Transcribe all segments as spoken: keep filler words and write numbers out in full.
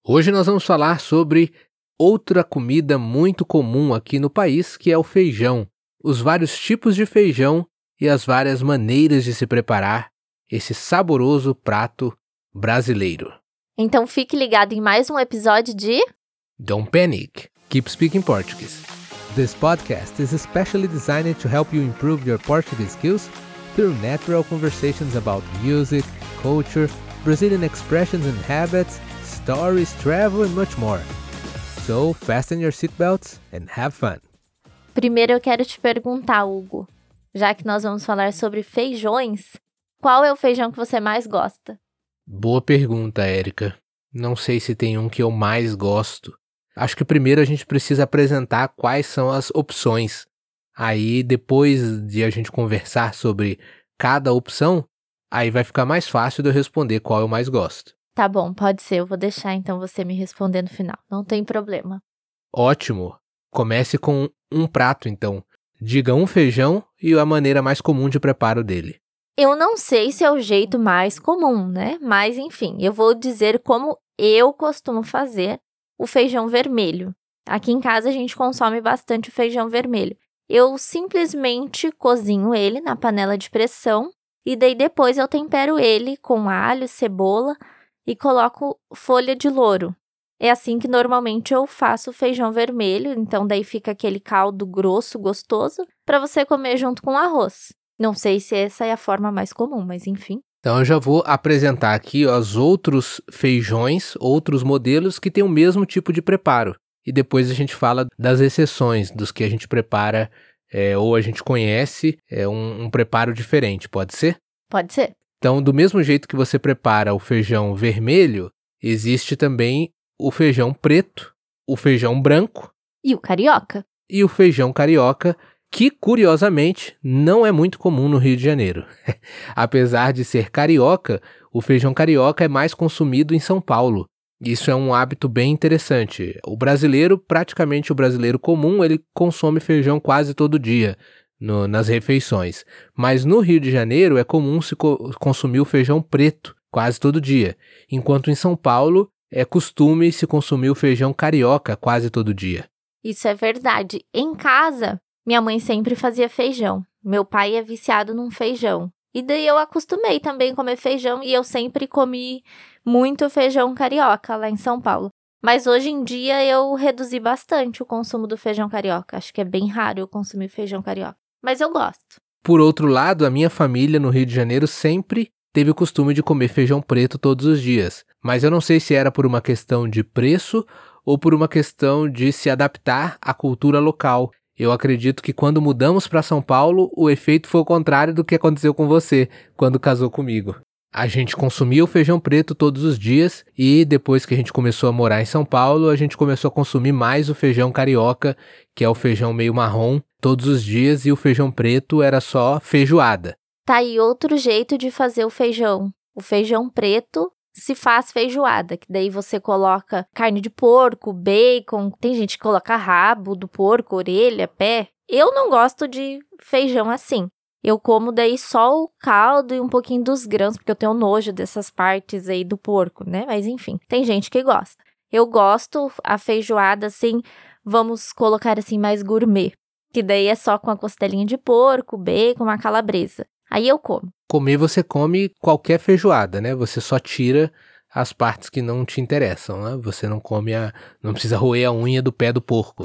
Hoje nós vamos falar sobre outra comida muito comum aqui no país, que é o feijão. Os vários tipos de feijão e as várias maneiras de se preparar esse saboroso prato brasileiro. Então fique ligado em mais um episódio de Don't panic, keep speaking Portuguese. This podcast is especially designed to help you improve your Portuguese skills through natural conversations about music, culture, Brazilian expressions and habits, stories, travel and much more. So, fasten your seatbelts and have fun. Primeiro eu quero te perguntar, Hugo, já que nós vamos falar sobre feijões, qual é o feijão que você mais gosta? Boa pergunta, Érica. Não sei se tem um que eu mais gosto. Acho que primeiro a gente precisa apresentar quais são as opções. Aí, depois de a gente conversar sobre cada opção, aí vai ficar mais fácil de eu responder qual eu mais gosto. Tá bom, pode ser. Eu vou deixar então você me responder no final. Não tem problema. Ótimo. Comece com um prato, então. Diga um feijão e a maneira mais comum de preparo dele. Eu não sei se é o jeito mais comum, né? Mas, enfim, eu vou dizer como eu costumo fazer o feijão vermelho. Aqui em casa a gente consome bastante o feijão vermelho. Eu simplesmente cozinho ele na panela de pressão e daí depois eu tempero ele com alho, cebola e coloco folha de louro. É assim que normalmente eu faço o feijão vermelho, então daí fica aquele caldo grosso, gostoso, para você comer junto com arroz. Não sei se essa é a forma mais comum, mas enfim. Então eu já vou apresentar aqui os outros feijões, outros modelos que têm o mesmo tipo de preparo. E depois a gente fala das exceções, dos que a gente prepara é, ou a gente conhece é, um, um preparo diferente, pode ser? Pode ser. Então, do mesmo jeito que você prepara o feijão vermelho, existe também o feijão preto, o feijão branco E o carioca? e o feijão carioca, que, curiosamente, não é muito comum no Rio de Janeiro. Apesar de ser carioca, o feijão carioca é mais consumido em São Paulo. Isso é um hábito bem interessante. O brasileiro, praticamente o brasileiro comum, ele consome feijão quase todo dia no, nas refeições. Mas no Rio de Janeiro é comum se co- consumir o feijão preto quase todo dia, enquanto em São Paulo é costume se consumir o feijão carioca quase todo dia. Isso é verdade. Em casa, minha mãe sempre fazia feijão. Meu pai é viciado num feijão. E daí eu acostumei também a comer feijão e eu sempre comi muito feijão carioca lá em São Paulo. Mas hoje em dia eu reduzi bastante o consumo do feijão carioca. Acho que é bem raro eu consumir feijão carioca. Mas eu gosto. Por outro lado, a minha família no Rio de Janeiro sempre teve o costume de comer feijão preto todos os dias. Mas eu não sei se era por uma questão de preço ou por uma questão de se adaptar à cultura local. Eu acredito que quando mudamos para São Paulo, o efeito foi o contrário do que aconteceu com você quando casou comigo. A gente consumia o feijão preto todos os dias e depois que a gente começou a morar em São Paulo, a gente começou a consumir mais o feijão carioca, que é o feijão meio marrom, todos os dias, e o feijão preto era só feijoada. Tá aí outro jeito de fazer o feijão. O feijão preto se faz feijoada, que daí você coloca carne de porco, bacon, tem gente que coloca rabo do porco, orelha, pé. Eu não gosto de feijão assim. Eu como daí só o caldo e um pouquinho dos grãos, porque eu tenho nojo dessas partes aí do porco, né? Mas enfim, tem gente que gosta. Eu gosto a feijoada assim, vamos colocar assim mais gourmet, que daí é só com a costelinha de porco, bacon, uma calabresa. Aí eu como. Comer você come qualquer feijoada, né? Você só tira as partes que não te interessam, né? Você não come a... não precisa roer a unha do pé do porco.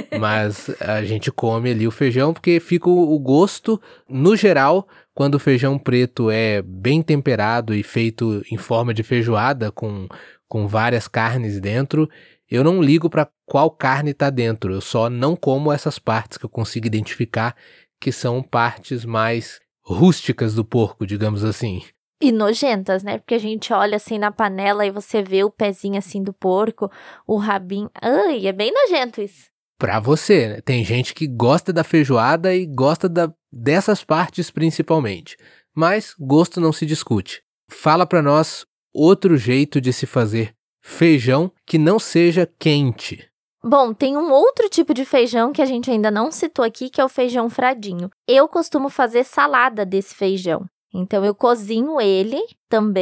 Mas a gente come ali o feijão porque fica o, o gosto, no geral, quando o feijão preto é bem temperado e feito em forma de feijoada, com, com várias carnes dentro, eu não ligo para qual carne está dentro. Eu só não como essas partes que eu consigo identificar que são partes mais rústicas do porco, digamos assim. E nojentas, né? Porque a gente olha assim na panela e você vê o pezinho assim do porco, o rabinho. Ai, é bem nojento isso. Pra você, né? Tem gente que gosta da feijoada e gosta da, dessas partes principalmente. Mas gosto não se discute. Fala pra nós outro jeito de se fazer feijão que não seja quente. Bom, tem um outro tipo de feijão que a gente ainda não citou aqui, que é o feijão fradinho. Eu costumo fazer salada desse feijão. Então, eu cozinho ele também,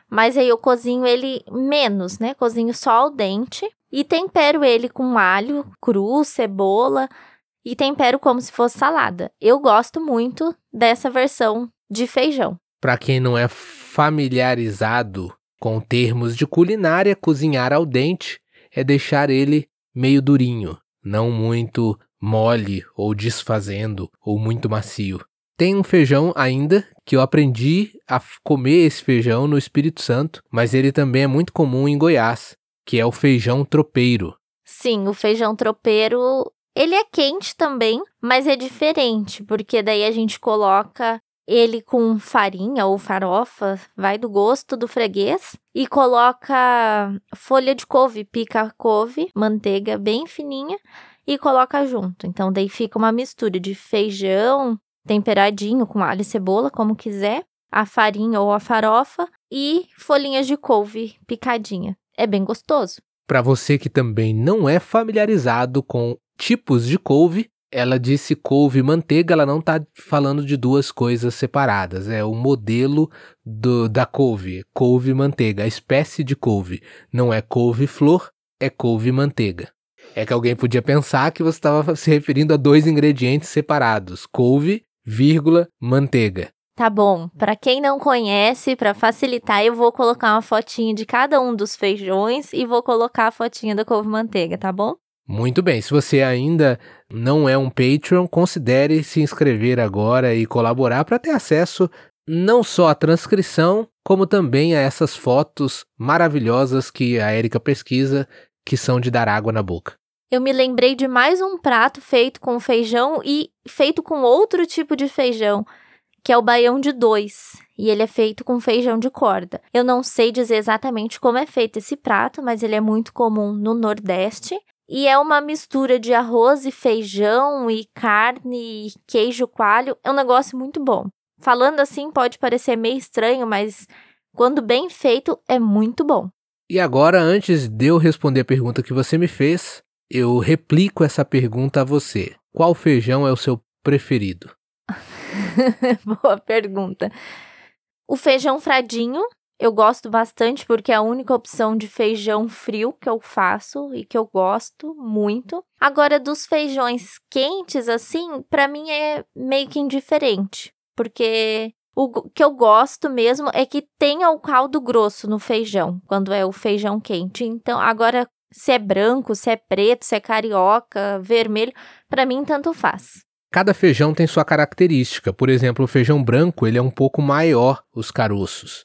mas aí eu cozinho ele menos, né? Cozinho só ao dente e tempero ele com alho cru, cebola e tempero como se fosse salada. Eu gosto muito dessa versão de feijão. Para quem não é familiarizado com termos de culinária, cozinhar al dente é deixar ele meio durinho, não muito mole ou desfazendo ou muito macio. Tem um feijão ainda que eu aprendi a comer esse feijão no Espírito Santo, mas ele também é muito comum em Goiás, que é o feijão tropeiro. Sim, o feijão tropeiro, ele é quente também, mas é diferente, porque daí a gente coloca ele com farinha ou farofa, vai do gosto do freguês, e coloca folha de couve, pica a couve, manteiga bem fininha, e coloca junto. Então daí fica uma mistura de feijão temperadinho com alho e cebola, como quiser, a farinha ou a farofa e folhinhas de couve picadinha. É bem gostoso. Para você que também não é familiarizado com tipos de couve, ela disse couve e manteiga, ela não está falando de duas coisas separadas, é o modelo do, da couve, couve e manteiga, a espécie de couve. Não é couve-flor, é couve e manteiga. É que alguém podia pensar que você estava se referindo a dois ingredientes separados, couve, vírgula, manteiga. Tá bom, para quem não conhece, para facilitar, eu vou colocar uma fotinha de cada um dos feijões e vou colocar a fotinha da couve-manteiga, tá bom? Muito bem, se você ainda não é um Patreon, considere se inscrever agora e colaborar para ter acesso não só à transcrição, como também a essas fotos maravilhosas que a Érica pesquisa, que são de dar água na boca. Eu me lembrei de mais um prato feito com feijão e feito com outro tipo de feijão, que é o baião de dois, e ele é feito com feijão de corda. Eu não sei dizer exatamente como é feito esse prato, mas ele é muito comum no Nordeste. E é uma mistura de arroz e feijão e carne e queijo coalho. É um negócio muito bom. Falando assim pode parecer meio estranho, mas quando bem feito é muito bom. E agora, antes de eu responder a pergunta que você me fez, eu replico essa pergunta a você. Qual feijão é o seu preferido? Boa pergunta. O feijão fradinho. Eu gosto bastante porque é a única opção de feijão frio que eu faço e que eu gosto muito. Agora, dos feijões quentes, assim, pra mim é meio que indiferente. Porque o que eu gosto mesmo é que tenha o caldo grosso no feijão, quando é o feijão quente. Então, agora, se é branco, se é preto, se é carioca, vermelho, pra mim tanto faz. Cada feijão tem sua característica. Por exemplo, o feijão branco, ele é um pouco maior, os caroços.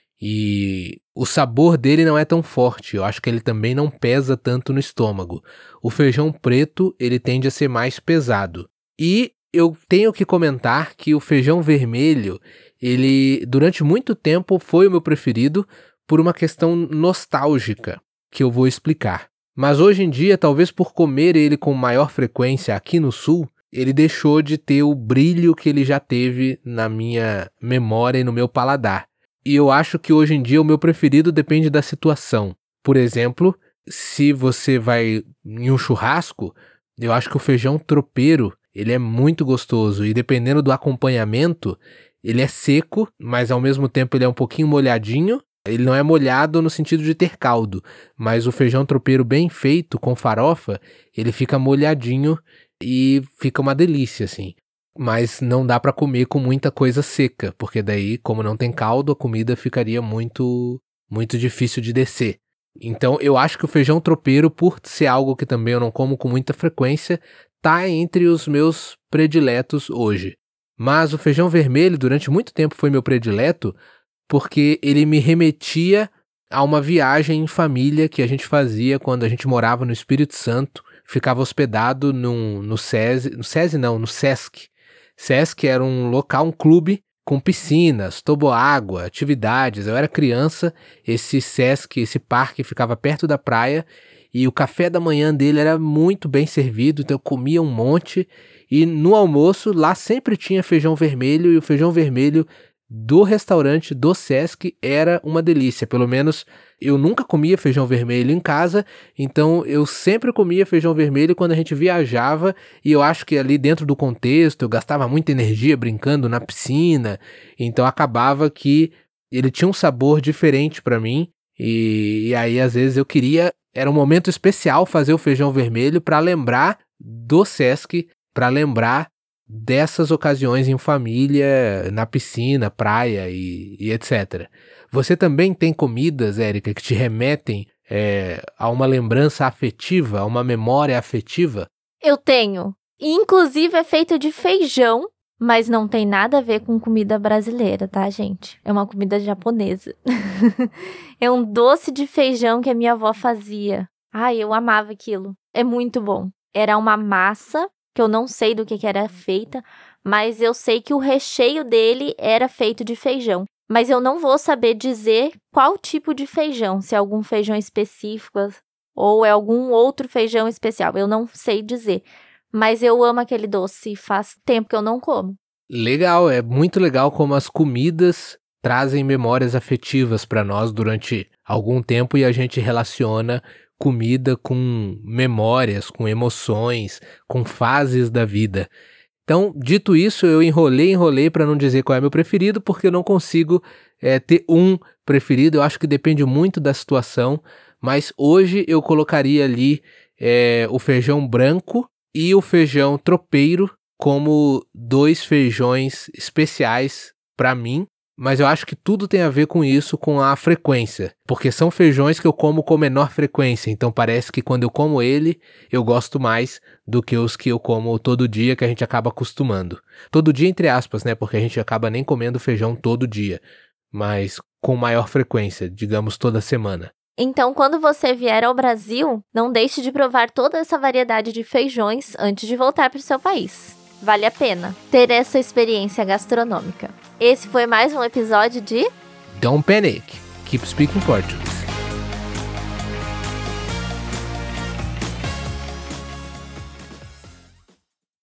E o sabor dele não é tão forte, eu acho que ele também não pesa tanto no estômago. O feijão preto, ele tende a ser mais pesado. E eu tenho que comentar que o feijão vermelho, ele durante muito tempo foi o meu preferido por uma questão nostálgica, que eu vou explicar. Mas hoje em dia, talvez por comer ele com maior frequência aqui no sul, ele deixou de ter o brilho que ele já teve na minha memória e no meu paladar. E eu acho que hoje em dia o meu preferido depende da situação. Por exemplo, se você vai em um churrasco, eu acho que o feijão tropeiro, ele é muito gostoso. E dependendo do acompanhamento, ele é seco, mas ao mesmo tempo ele é um pouquinho molhadinho. Ele não é molhado no sentido de ter caldo, mas o feijão tropeiro bem feito, com farofa, ele fica molhadinho e fica uma delícia, assim. Mas não dá para comer com muita coisa seca, porque daí, como não tem caldo, a comida ficaria muito, muito difícil de descer. Então, eu acho que o feijão tropeiro, por ser algo que também eu não como com muita frequência, tá entre os meus prediletos hoje. Mas o feijão vermelho, durante muito tempo, foi meu predileto, porque ele me remetia a uma viagem em família que a gente fazia quando a gente morava no Espírito Santo, ficava hospedado num, no SESI, no SESI não, no SESC. SESC era um local, um clube com piscinas, toboágua, atividades. Eu era criança, esse SESC, esse parque ficava perto da praia e o café da manhã dele era muito bem servido, então eu comia um monte. E no almoço lá sempre tinha feijão vermelho e o feijão vermelho do restaurante do SESC era uma delícia. Pelo menos eu nunca comia feijão vermelho em casa, então eu sempre comia feijão vermelho quando a gente viajava, e eu acho que ali dentro do contexto eu gastava muita energia brincando na piscina, então acabava que ele tinha um sabor diferente pra mim, e, e aí às vezes eu queria, era um momento especial fazer o feijão vermelho pra lembrar do Sesc, pra lembrar dessas ocasiões em família, na piscina, praia e, e etcétera. Você também tem comidas, Érica, que te remetem é, a uma lembrança afetiva, a uma memória afetiva? Eu tenho. Inclusive é feito de feijão, mas não tem nada a ver com comida brasileira, tá, gente? É uma comida japonesa. É um doce de feijão que a minha avó fazia. Ai, eu amava aquilo. É muito bom. Era uma massa, que eu não sei do que, que era feita, mas eu sei que o recheio dele era feito de feijão. Mas eu não vou saber dizer qual tipo de feijão, se é algum feijão específico ou é algum outro feijão especial. Eu não sei dizer. Mas eu amo aquele doce e faz tempo que eu não como. Legal, é muito legal como as comidas trazem memórias afetivas para nós durante algum tempo e a gente relaciona comida com memórias, com emoções, com fases da vida. Então, dito isso, eu enrolei, enrolei para não dizer qual é meu preferido, porque eu não consigo é, ter um preferido, eu acho que depende muito da situação, mas hoje eu colocaria ali é, o feijão branco e o feijão tropeiro como dois feijões especiais para mim, mas eu acho que tudo tem a ver com isso, com a frequência, porque são feijões que eu como com menor frequência, então parece que quando eu como ele, eu gosto mais do que os que eu como todo dia, que a gente acaba acostumando. Todo dia entre aspas, né, porque a gente acaba nem comendo feijão todo dia, mas com maior frequência, digamos toda semana. Então, quando você vier ao Brasil, não deixe de provar toda essa variedade de feijões antes de voltar para o seu país. Vale a pena ter essa experiência gastronômica. Esse foi mais um episódio de Don't Panic, Keep Speaking Portuguese.